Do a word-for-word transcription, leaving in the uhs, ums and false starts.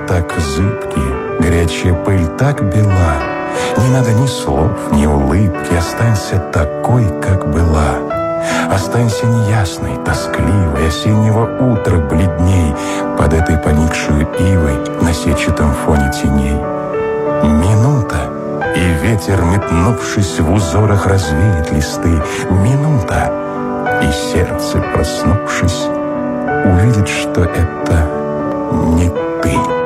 так зыбки, горячая пыль так бела. Не надо ни слов, ни улыбки, останься такой, как была. Останься неясной, тоскливой, осеннего утра бледней под этой поникшую ивой на сетчатом фоне теней. Минута, и ветер, метнувшись в узорах, развеет листы. Минута, и сердце, проснувшись, увидит, что это не ты.